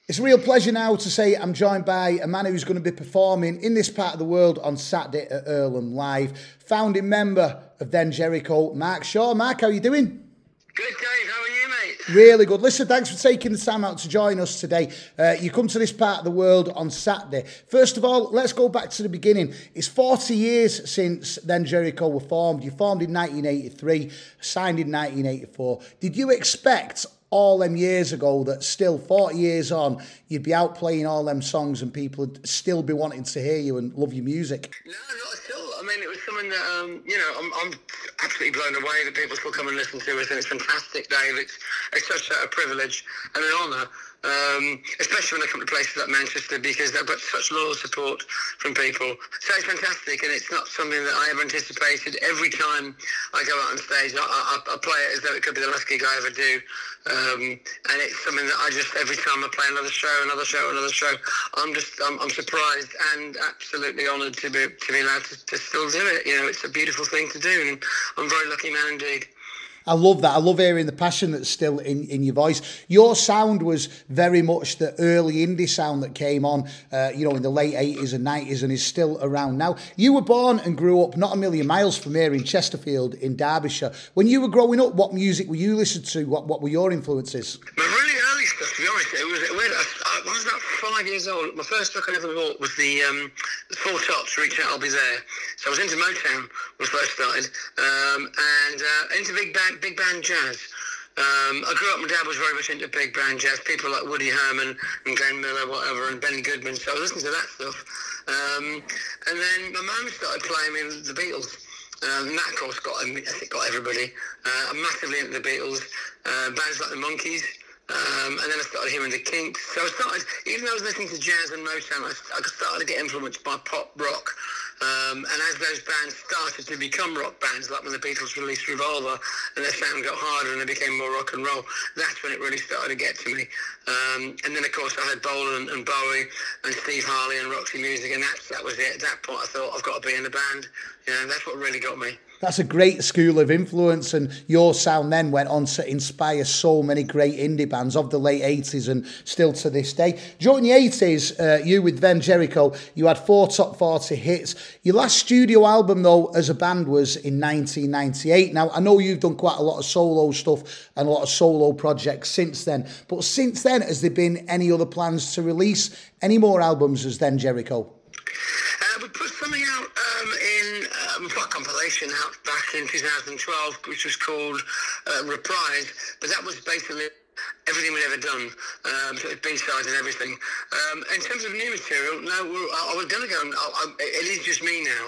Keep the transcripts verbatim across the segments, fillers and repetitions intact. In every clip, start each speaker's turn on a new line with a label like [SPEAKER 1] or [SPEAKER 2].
[SPEAKER 1] It's a real pleasure now to say I'm joined by a man who's going to be performing in this part of the world on Saturday at Earlham Live. Founding member of Then Jericho, Mark Shaw. Mark, how are you doing?
[SPEAKER 2] Good, Dave. How are you, mate?
[SPEAKER 1] Really good. Listen, thanks for taking the time out to join us today. Uh, you come to this part of the world on Saturday. First of all, let's go back to the beginning. It's forty years since Then Jericho were formed. You formed in nineteen eighty-three, signed in nineteen eighty-four. Did you expect all them years ago that still forty years on, you'd be out playing all them songs and people would still be wanting to hear you and love your music?
[SPEAKER 2] No, not at all. I mean, it was something that, um, you know, I'm, I'm absolutely blown away that people still come and listen to us, and it's fantastic, Dave. It's, it's such a privilege and an honour. Um, especially when I come to places like Manchester, because they've got such loyal support from people. So it's fantastic, and it's not something that I ever anticipated. Every time I go out on stage, I, I, I play it as though it could be the last gig I ever do. Um, and it's something that I just, every time I play another show, another show, another show, I'm just, I'm, I'm surprised and absolutely honoured to be to be allowed to, to still do it. You know, it's a beautiful thing to do, and I'm a very lucky man indeed.
[SPEAKER 1] I love that. I love hearing the passion that's still in, in your voice. Your sound was very much the early indie sound that came on, uh, you know, in the late eighties and nineties and is still around now. You were born and grew up not a million miles from here in Chesterfield in Derbyshire. When you were growing up, what music were you listening to? What what were your influences?
[SPEAKER 2] My really early stuff, to be honest, it was weird. I, I, when I was about five years old, my first book I ever bought was the um, Four Tops, Reach Out, I'll Be There. So I was into Motown when I first started, um, and uh, into big band, big band jazz. Um, I grew up, my dad was very much into big band jazz, people like Woody Herman and Glenn Miller, whatever, and Benny Goodman, so I was listening to that stuff. Um, and then my mum started playing me the Beatles. Um, and that, of course, got, I think, got everybody. Uh, I'm massively into the Beatles, uh, bands like the Monkees. Um, and then I started hearing the Kinks. So I started, even though I was listening to jazz and Motown, I, I started to get influenced by pop rock. Um, and as those bands started to become rock bands, like when the Beatles released Revolver and their sound got harder and they became more rock and roll, that's when it really started to get to me. Um, and then, of course, I had Bolan and, and Bowie and Steve Harley and Roxy Music, and that's, that was it. At that point, I thought, I've got to be in the band. You know, that's what really got me.
[SPEAKER 1] That's a great school of influence, and your sound then went on to inspire so many great indie bands of the late eighties and still to this day. During the eighties, uh, you with Then Jericho, you had four top forty hits. Your last studio album, though, as a band was in nineteen ninety-eight. Now, I know you've done quite a lot of solo stuff and a lot of solo projects since then, but since then, has there been any other plans to release any more albums as Then Jericho?
[SPEAKER 2] Uh, we put something out um, in, uh, we put a compilation out back in two thousand twelve, which was called uh, Reprise, but that was basically everything we'd ever done, um, so it's B-sides and everything. Um, in terms of new material, no, we're, I, I was going to go, and I, I, it is just me now.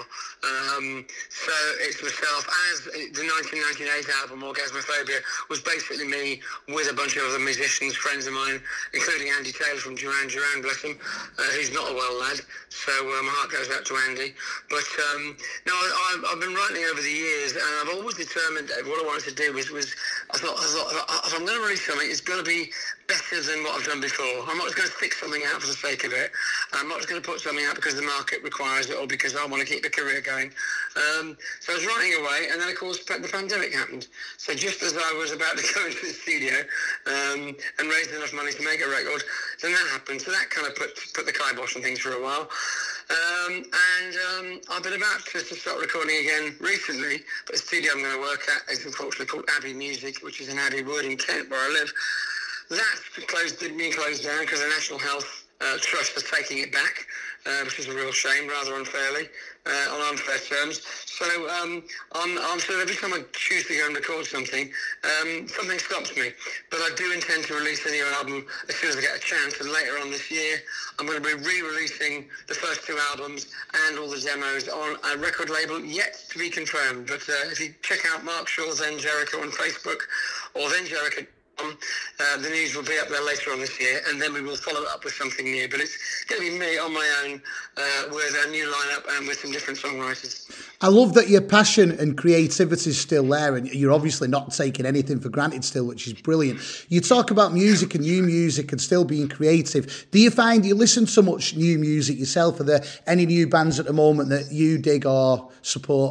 [SPEAKER 2] Um, so it's myself, as the nineteen ninety-eight album, Orgasmophobia, was basically me with a bunch of other musicians, friends of mine, including Andy Taylor from Duran Duran, bless him, uh, who's not a well lad, so uh, my heart goes out to Andy. But um, no, I, I've been writing over the years, and I've always determined that what I wanted to do was, was I thought, I thought, if I'm going to release something, it's going to be better than what I've done before. I'm not just going to stick something out for the sake of it. I'm not just going to put something out because the market requires it or because I want to keep the career going. Um, so I was writing away, and then, of course, the pandemic happened. So just as I was about to go into the studio um, and raise enough money to make a record, then that happened. So that kind of put put the kibosh on things for a while. Um, and um, I've been about to, to start recording again recently, but the studio I'm going to work at is unfortunately called Abbey Music, which is in Abbey Wood in Kent, where I live. That's closed, been closed down because the National Health uh, Trust is taking it back, uh, which is a real shame, rather unfairly, uh, on unfair terms. So um, I'm, I'm sort of every time I choose to go and record something, um, something stops me. But I do intend to release a new album as soon as I get a chance, and later on this year, I'm going to be re-releasing the first two albums and all the demos on a record label yet to be confirmed. But uh, if you check out Mark Shaw's Then Jericho on Facebook, or Then Jericho, Um, uh, the news will be up there later on this year, and then we will follow it up with something new. But it's going to be me on my own uh, with a new lineup and with some different songwriters.
[SPEAKER 1] I love that your passion and creativity is still there, and you're obviously not taking anything for granted still, which is brilliant. You talk about music and new music and still being creative. Do you find you listen to much new music yourself? Are there any new bands at the moment that you dig or support?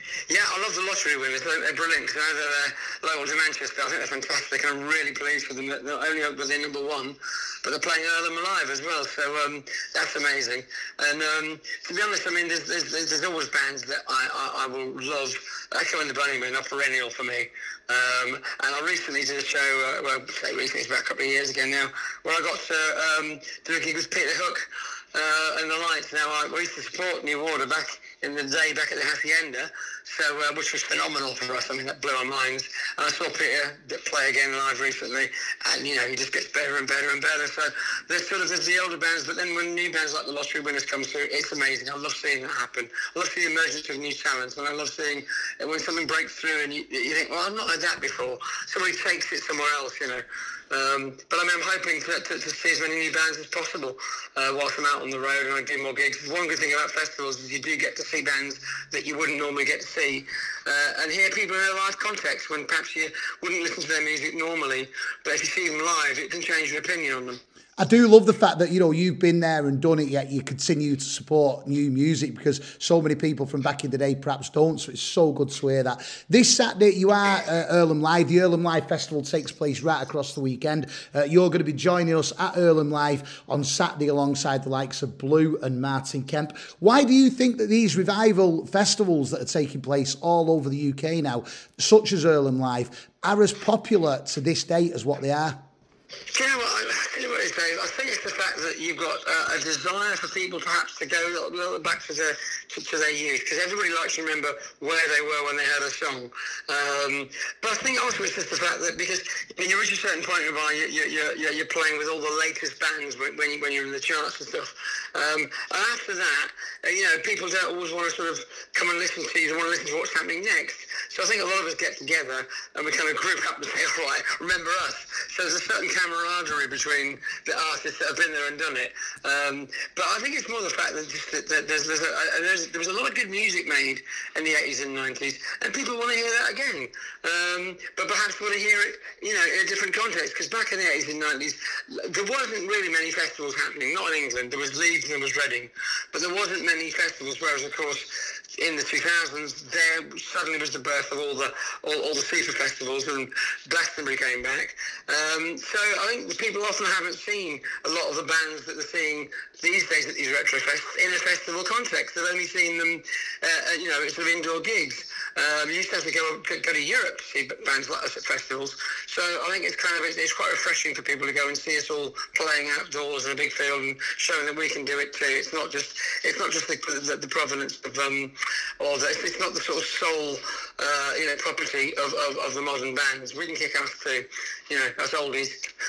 [SPEAKER 2] Yeah, I love the lottery winners. They're, they're brilliant because I know they're uh, local to Manchester. I think they're fantastic. I'm really pleased for them. Not only were they number one, but they're playing Earlham Live as well. So um, that's amazing. And um, to be honest, I mean, there's, there's, there's always bands that I, I, I will love. Echo and the Bunnymen are perennial for me. Um, and I recently did a show, uh, well, say recently, it's about a couple of years ago now, where I got to um, do a gig with Peter Hook uh, and the Lights. Now, I we used to support New Order back in the day, back at the Hacienda, so uh, which was phenomenal for us. I mean, that blew our minds. And I saw Peter play again live recently, and you know, he just gets better and better and better. So there's sort of there's the older bands, but then when new bands like the Lottery Winners come through, it's amazing. I love seeing that happen. I love seeing the emergence of new talents, and I love seeing when something breaks through and you, you think, well, I've not heard that before. Somebody takes it somewhere else, you know. Um, but I mean, I'm hoping to, to, to see as many new bands as possible uh, whilst I'm out on the road and I do more gigs. One good thing about festivals is you do get to see bands that you wouldn't normally get to see uh, and hear people in their live context when perhaps you wouldn't listen to their music normally. But if you see them live, it can change your opinion on them.
[SPEAKER 1] I do love the fact that, you know, you've been there and done it, yet you continue to support new music because so many people from back in the day perhaps don't, so it's so good to hear that. This Saturday, you are at Earlham Live. The Earlham Live Festival takes place right across the weekend. Uh, you're going to be joining us at Earlham Live on Saturday alongside the likes of Blue and Martin Kemp. Why do you think that these revival festivals that are taking place all over the U K now, such as Earlham Live, are as popular to this day as what they are?
[SPEAKER 2] Do you know what, I, I, you know what it is, Dave? I think it's the fact that you've got uh, a desire for people perhaps to go a little, little back to their to, to their youth, because everybody likes to remember where they were when they heard a song. Um, but I think also it's just the fact that because I mean, you reach a certain point whereby you, you, you're, you're playing with all the latest bands when, when, you, when you're in the charts and stuff. Um, and after that, uh, you know, people don't always want to sort of come and listen to you. They want to listen to what's happening next. So I think a lot of us get together and we kind of group up and say, all right, remember us. So there's a certain camaraderie between the artists that have been there and done it. Um, but I think it's more the fact that, just that, that there's, there's, a, there's there was a lot of good music made in the eighties and nineties, and people want to hear that again. Um, but perhaps want to hear it, you know, in a different context. Because back in the eighties and nineties, there wasn't really many festivals happening. Not in England. There was Leeds and there was Reading, but there wasn't many festivals. Whereas, of course, in the two thousands, there suddenly was the birth of all the all, all the FIFA festivals, and Glastonbury came back. Um, so I think the people often haven't seen a lot of the bands that they're seeing these days at these retro fests in a festival context. They've only seen them, uh, you know, sort of indoor gigs. Um, you used to have to go go to Europe to see bands like us at festivals. So I think it's kind of it's, it's quite refreshing for people to go and see us all playing outdoors in a big field and showing that we can do it too. It's not just it's not just the, the, the provenance of um, or the, it's not the sort of sole uh, you know property of, of, of the modern bands. We can kick ass too, you know, us oldies.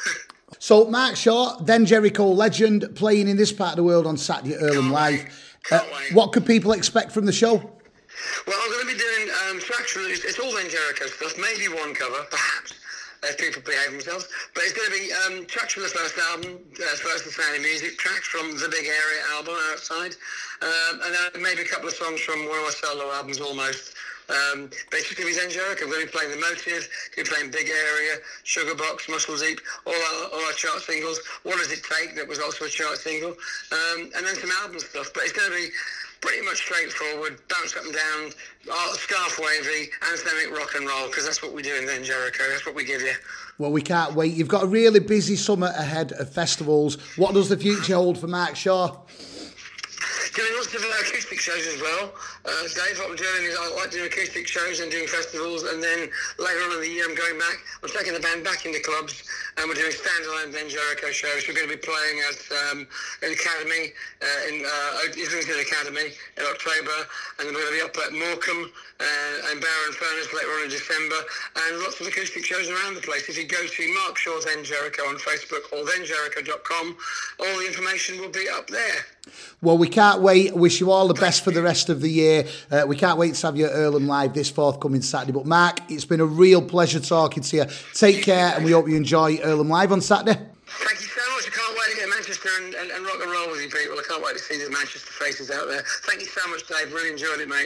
[SPEAKER 1] So Mark Shaw, then Jericho legend, playing in this part of the world on Saturday at Earlham Live. Uh, what could people expect from the show?
[SPEAKER 2] Well, I'm going to be doing um, tracks released. It's all then Jericho stuff, maybe one cover, perhaps, if people behave themselves. But it's going to be um, tracks from the first album, uh, First and Sound Music, tracks from the Big Area album, Outside, um, and then maybe a couple of songs from one of my solo albums, Almost. Um, basically, with Zen Jericho, we're going to be playing The Motive, we're playing Big Area, Sugar Box, Muscle Deep, all our, all our chart singles. What Does It Take? That was also a chart single, um, and then some album stuff. But it's going to be pretty much straightforward, bounce up and down, scarf wavy, anthemic rock and roll, because that's what we do in Then Jericho. That's what we give you. Well,
[SPEAKER 1] we can't wait. You've got a really busy summer ahead of festivals. What does the future hold for Mark Shaw?
[SPEAKER 2] Doing lots of uh, acoustic shows as well. Uh, Dave, what I'm doing is I like doing acoustic shows and doing festivals, and then later on in the year I'm going back, I'm taking the band back into clubs, and we're doing standalone Then Jericho shows. We're going to be playing at um, an academy, uh, in uh, Islington Academy in October, and then we're going to be up at Morecambe uh, and Barrow and Furness later on in December, and lots of acoustic shows around the place. If you go to Mark Shaw Then Jericho on Facebook or then jericho dot com, all the information will be up there.
[SPEAKER 1] Well, we can't wait. Wish you all the best for the rest of the year. Uh, we can't wait to have you at Earlham Live this forthcoming Saturday. But Mark, it's been a real pleasure talking to you. Take care, and we hope you enjoy Earlham Live on Saturday.
[SPEAKER 2] Thank you so much. I can't wait to get to Manchester and, and, and rock and roll with you people. I can't wait to see the Manchester faces out there. Thank you so much, Dave. Really enjoyed it, mate.